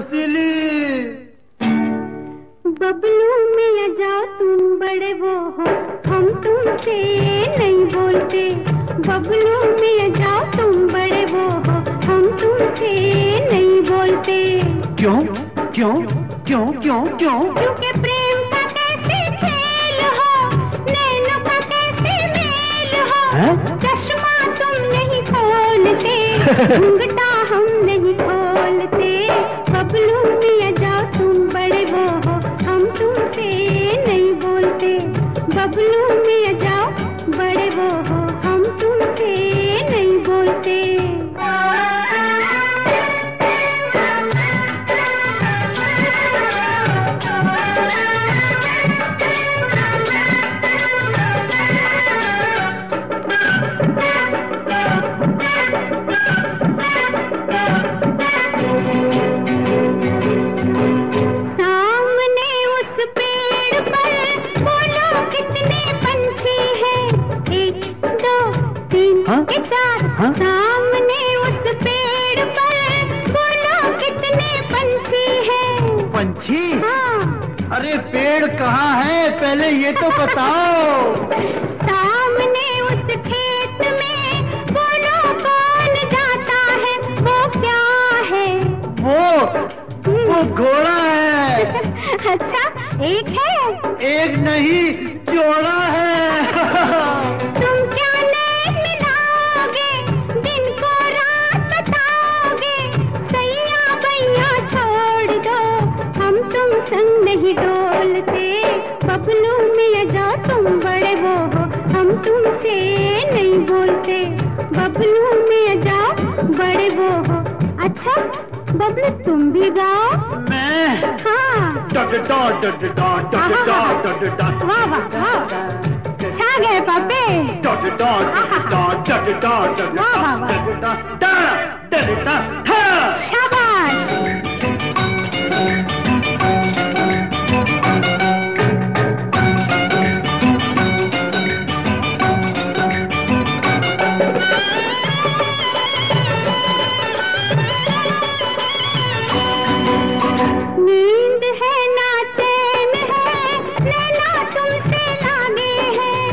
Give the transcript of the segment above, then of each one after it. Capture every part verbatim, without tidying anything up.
रसीली। बबलू मियां जाओ तुम बड़े वो हो, हम तुमसे नहीं बोलते। बबलू मियां जाओ तुम बड़े वो हो, हम तुमसे नहीं बोलते। क्यों क्यों क्यों क्यों क्यों? क्योंकि प्रेम का कैसे खेल हो, नैनों का कैसे मेल हो। चश्मा तुम नहीं खोलते, घूंघटा हम नहीं खोलते। बबलू मियां जाओ तुम बड़े वो हो, हम तुमसे नहीं बोलते। बबलू मियां जाओ बड़े वो हो, हम तुमसे नहीं बोलते। हाँ? सामने उस पेड़ पर बोलो कितने पंछी हैं? पंछी? हाँ। अरे पेड़ कहाँ है पहले ये तो बताओ। सामने उस खेत में बोलो कौन जाता है, वो क्या है? वो वो घोड़ा है। अच्छा एक है? एक नहीं जोड़ा है। तुम क्या नहीं मिलाओगे, दिन को रात बताओगे। सैया बैया छोड़ दो, हम तुम संग नहीं डोलते। बबलू मियां जाओ तुम बड़े वो हो, हम तुमसे नहीं बोलते। बबलू मियां जाओ बड़े वो हो। अच्छा बबलू तुम भी गाओ। मैं? हाँ। वाह वाह वाह, छा गए पापे। शाबाश। नींद है ना चैन है, नैना तुमसे लागे हैं।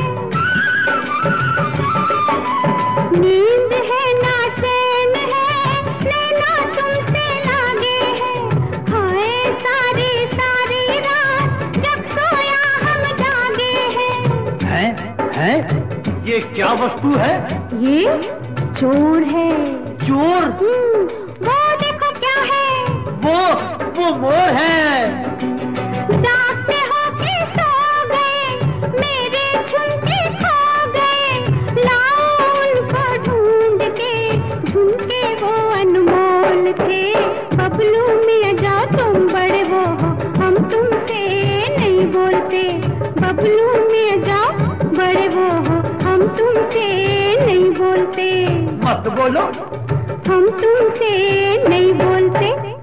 नींद है ना चैन है, नैना तुमसे लागे हैं। हाय सारी सारी रात जब सोया हम जागे हैं। है? है? ये क्या वस्तु है? ये चोर है। चोर? वो देखो क्या है। वो वो मोर है। जागते हो के सो गए, मेरे झुमके खो गए। लाओ उनको ढूंढ के, झुमके वो अनमोल थे। बबलू मियां जाओ तुम बड़े वो हो, हम तुमसे नहीं बोलते। बबलू मियां जाओ बड़े वो हो, हम तुमसे नहीं बोलते। मत बोलो। हम तुमसे नहीं बोलते।